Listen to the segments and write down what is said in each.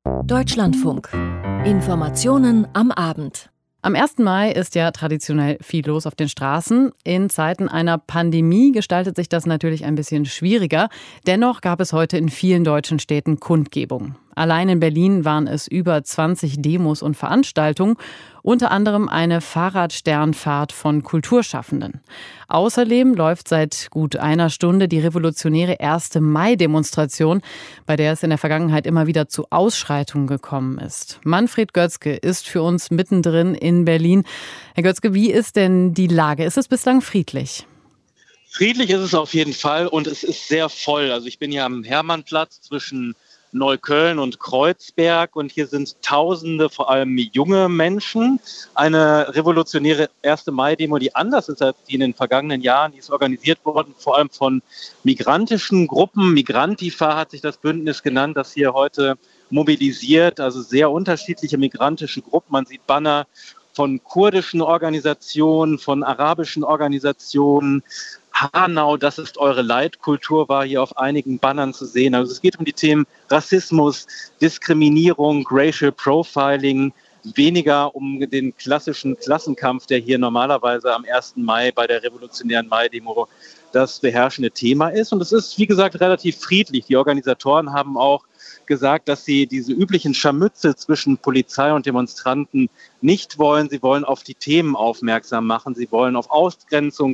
Deutschlandfunk. Informationen am Abend. Am 1. Mai ist ja traditionell viel los auf den Straßen. In Zeiten einer Pandemie gestaltet sich das natürlich ein bisschen schwieriger. Dennoch gab es heute in vielen deutschen Städten Kundgebungen. Allein in Berlin waren es über 20 Demos und Veranstaltungen, unter anderem eine Fahrradsternfahrt von Kulturschaffenden. Außerdem läuft seit gut einer Stunde die revolutionäre 1. Mai-Demonstration, bei der es in der Vergangenheit immer wieder zu Ausschreitungen gekommen ist. Manfred Götzke ist für uns mittendrin in Berlin. Herr Götzke, wie ist denn die Lage? Ist es bislang friedlich? Friedlich ist es auf jeden Fall und es ist sehr voll. Also ich bin hier am Hermannplatz zwischen Neukölln und Kreuzberg und hier sind Tausende, vor allem junge Menschen. Eine revolutionäre 1. Mai-Demo, die anders ist als die in den vergangenen Jahren. Die ist organisiert worden, vor allem von migrantischen Gruppen. Migrantifa hat sich das Bündnis genannt, das hier heute mobilisiert. Also sehr unterschiedliche migrantische Gruppen. Man sieht Banner von kurdischen Organisationen, von arabischen Organisationen. Hanau, das ist eure Leitkultur, war hier auf einigen Bannern zu sehen. Also es geht um die Themen Rassismus, Diskriminierung, Racial Profiling, weniger um den klassischen Klassenkampf, der hier normalerweise am 1. Mai bei der revolutionären Mai-Demo das beherrschende Thema ist. Und es ist, wie gesagt, relativ friedlich. Die Organisatoren haben auch gesagt, dass sie diese üblichen Scharmützel zwischen Polizei und Demonstranten nicht wollen. Sie wollen auf die Themen aufmerksam machen. Sie wollen auf Ausgrenzung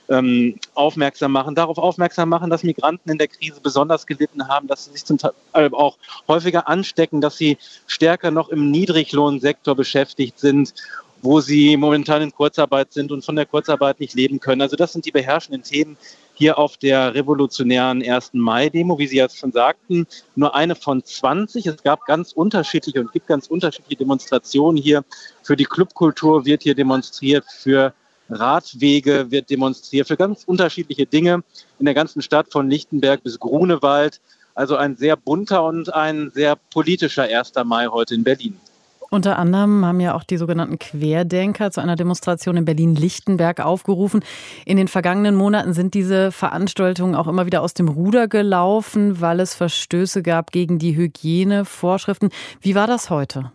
aufmerksam machen, darauf aufmerksam machen, dass Migranten in der Krise besonders gelitten haben, dass sie sich zum Teil auch häufiger anstecken, dass sie stärker noch im Niedriglohnsektor beschäftigt sind, wo sie momentan in Kurzarbeit sind und von der Kurzarbeit nicht leben können. Also das sind die beherrschenden Themen hier auf der revolutionären 1. Mai-Demo, wie Sie jetzt schon sagten, nur eine von 20. Es gab ganz unterschiedliche und gibt ganz unterschiedliche Demonstrationen hier. Für die Clubkultur wird hier demonstriert, für Radwege wird demonstriert, für ganz unterschiedliche Dinge in der ganzen Stadt von Lichtenberg bis Grunewald. Also ein sehr bunter und ein sehr politischer 1. Mai heute in Berlin. Unter anderem haben ja auch die sogenannten Querdenker zu einer Demonstration in Berlin-Lichtenberg aufgerufen. In den vergangenen Monaten sind diese Veranstaltungen auch immer wieder aus dem Ruder gelaufen, weil es Verstöße gab gegen die Hygienevorschriften. Wie war das heute?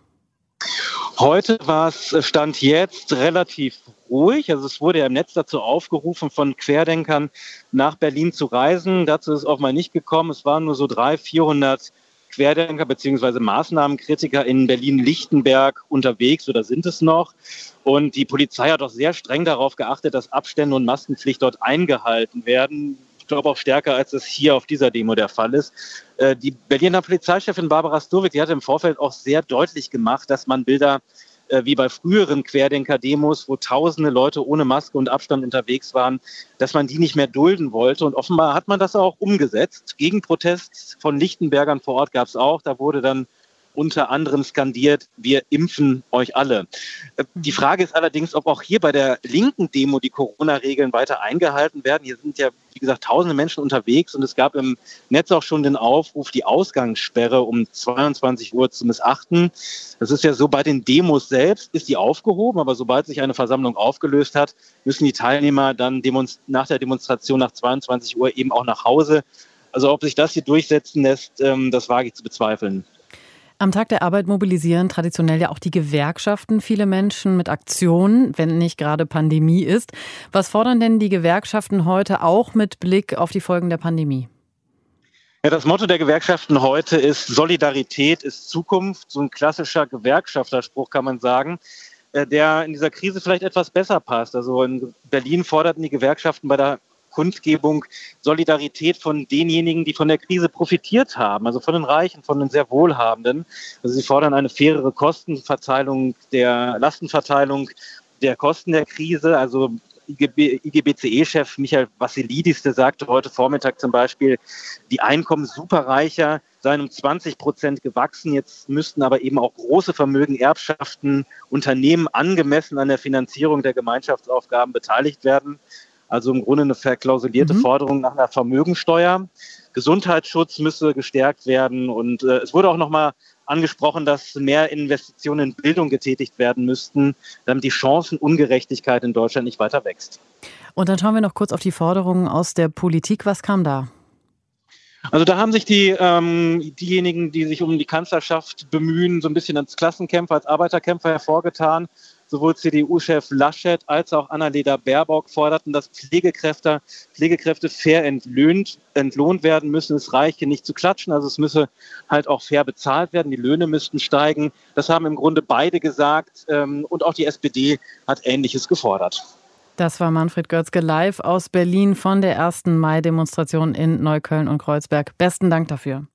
Heute war es, Stand jetzt, relativ ruhig. Also es wurde ja im Netz dazu aufgerufen, von Querdenkern nach Berlin zu reisen. Dazu ist es auch mal nicht gekommen. Es waren nur so 300-400 Querdenker bzw. Maßnahmenkritiker in Berlin-Lichtenberg unterwegs, oder sind es noch. Und die Polizei hat auch sehr streng darauf geachtet, dass Abstände und Maskenpflicht dort eingehalten werden. Ich glaube auch stärker, als es hier auf dieser Demo der Fall ist. Die Berliner Polizeichefin Barbara Stowik, die hat im Vorfeld auch sehr deutlich gemacht, dass man Bilder wie bei früheren Querdenker-Demos, wo tausende Leute ohne Maske und Abstand unterwegs waren, dass man die nicht mehr dulden wollte. Und offenbar hat man das auch umgesetzt. Gegenprotest von Lichtenbergern vor Ort gab es auch. Da wurde dann unter anderem skandiert, wir impfen euch alle. Die Frage ist allerdings, ob auch hier bei der linken Demo die Corona-Regeln weiter eingehalten werden. Hier sind ja, wie gesagt, tausende Menschen unterwegs und es gab im Netz auch schon den Aufruf, die Ausgangssperre um 22 Uhr zu missachten. Das ist ja so, bei den Demos selbst ist die aufgehoben, aber sobald sich eine Versammlung aufgelöst hat, müssen die Teilnehmer dann nach der Demonstration nach 22 Uhr eben auch nach Hause. Also ob sich das hier durchsetzen lässt, das wage ich zu bezweifeln. Am Tag der Arbeit mobilisieren traditionell ja auch die Gewerkschaften viele Menschen mit Aktionen, wenn nicht gerade Pandemie ist. Was fordern denn die Gewerkschaften heute auch mit Blick auf die Folgen der Pandemie? Ja, das Motto der Gewerkschaften heute ist Solidarität ist Zukunft. So ein klassischer Gewerkschafterspruch, kann man sagen, der in dieser Krise vielleicht etwas besser passt. Also in Berlin forderten die Gewerkschaften bei der Kundgebung Solidarität von denjenigen, die von der Krise profitiert haben, also von den Reichen, von den sehr Wohlhabenden. Also sie fordern eine fairere Kostenverteilung, der Lastenverteilung der Kosten der Krise. Also IGBCE-Chef Michael Vassilidis, der sagte heute Vormittag zum Beispiel, die Einkommen Superreicher seien um 20% gewachsen. Jetzt müssten aber eben auch große Vermögen, Erbschaften, Unternehmen angemessen an der Finanzierung der Gemeinschaftsaufgaben beteiligt werden. Also im Grunde eine verklausulierte Forderung nach einer Vermögensteuer. Gesundheitsschutz müsse gestärkt werden. Und es wurde auch nochmal angesprochen, dass mehr Investitionen in Bildung getätigt werden müssten, damit die Chancenungerechtigkeit in Deutschland nicht weiter wächst. Und dann schauen wir noch kurz auf die Forderungen aus der Politik. Was kam da? Also da haben sich diejenigen, die sich um die Kanzlerschaft bemühen, so ein bisschen als Klassenkämpfer, als Arbeiterkämpfer hervorgetan. Sowohl CDU-Chef Laschet als auch Annalena Baerbock forderten, dass Pflegekräfte fair entlohnt werden müssen. Es reiche nicht zu klatschen, also es müsse halt auch fair bezahlt werden. Die Löhne müssten steigen. Das haben im Grunde beide gesagt und auch die SPD hat Ähnliches gefordert. Das war Manfred Götzke live aus Berlin von der 1. Mai-Demonstration in Neukölln und Kreuzberg. Besten Dank dafür.